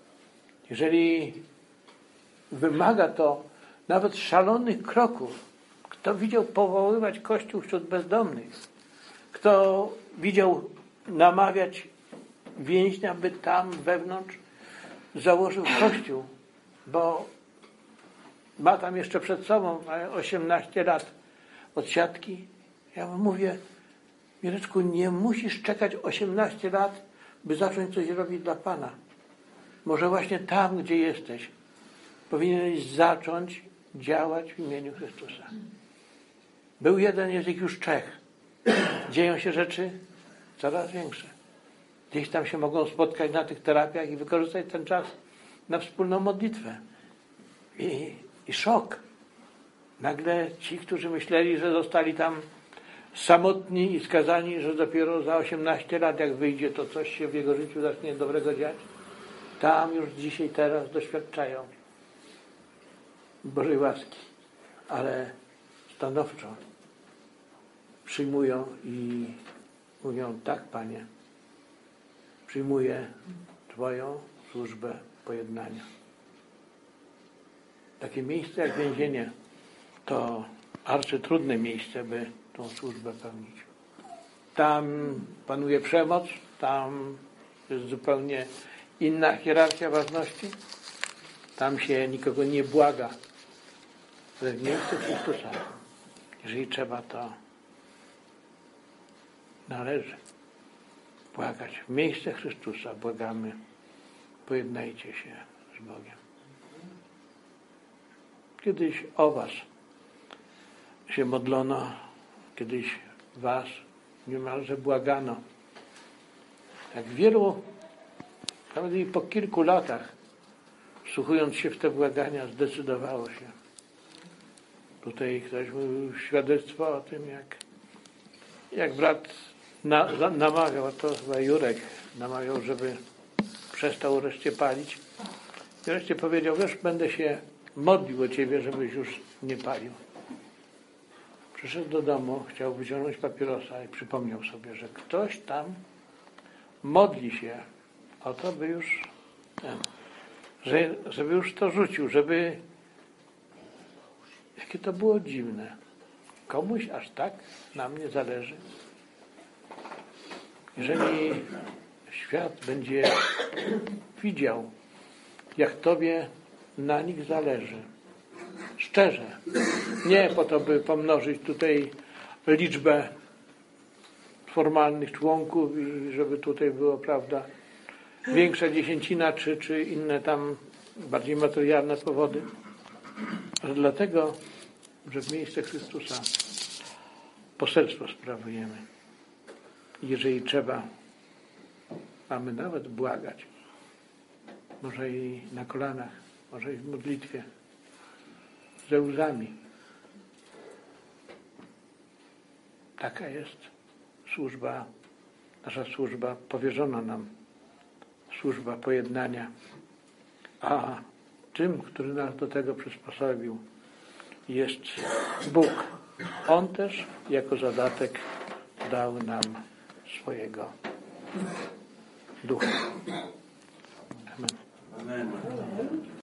Jeżeli wymaga to nawet szalonych kroków, kto widział powoływać Kościół wśród bezdomnych, kto widział namawiać więźnia, by tam wewnątrz założył Kościół, bo ma tam jeszcze przed sobą osiemnaście lat od siatki. Ja mu mówię, Mireczku, nie musisz czekać osiemnaście lat, by zacząć coś robić dla Pana. Może właśnie tam, gdzie jesteś, powinieneś zacząć działać w imieniu Chrystusa. Był jeden, jest ich już trzech. Dzieją się rzeczy coraz większe. Gdzieś tam się mogą spotkać na tych terapiach i wykorzystać ten czas na wspólną modlitwę. I, i szok. Nagle ci, którzy myśleli, że zostali tam samotni i skazani, że dopiero za osiemnaście lat, jak wyjdzie, to coś się w jego życiu zacznie dobrego dziać, tam już dzisiaj, teraz doświadczają Bożej łaski. Ale stanowczo przyjmują i mówią, tak, Panie, przyjmuję Twoją służbę pojednania. Takie miejsce jak więzienie to arcytrudne miejsce, by tą służbę pełnić. Tam panuje przemoc, tam jest zupełnie inna hierarchia ważności. Tam się nikogo nie błaga. Ale w miejscu Chrystusa, jeżeli trzeba, to należy błagać. W miejsce Chrystusa błagamy, pojednajcie się z Bogiem. Kiedyś o was się modlono, kiedyś was niemalże błagano. Jak wielu, nawet i po kilku latach, wsłuchując się w te błagania, zdecydowało się. Tutaj ktoś mówił świadectwo o tym, jak, jak brat na, za, namawiał, to chyba Jurek namawiał, żeby przestał wreszcie palić. I wreszcie powiedział, wiesz, będę się modlił o ciebie, żebyś już nie palił. Przyszedł do domu, chciał wyciągnąć papierosa i przypomniał sobie, że ktoś tam modli się o to, by już ten, że, żeby już to rzucił, żeby... Jakie to było dziwne. Komuś aż tak na mnie zależy. Jeżeli świat będzie widział, jak Tobie na nich zależy, szczerze, nie po to, by pomnożyć tutaj liczbę formalnych członków i żeby tutaj było, prawda, większa dziesięcina czy, czy inne tam bardziej materialne powody, ale dlatego, że w miejsce Chrystusa poselstwo sprawujemy. Jeżeli trzeba, mamy nawet błagać. Może i na kolanach, może i w modlitwie, ze łzami. Taka jest służba, nasza służba powierzona nam, służba pojednania. A tym, który nas do tego przysposobił, jest Bóg. On też jako zadatek dał nam swojego Ducha. Amen. Amen.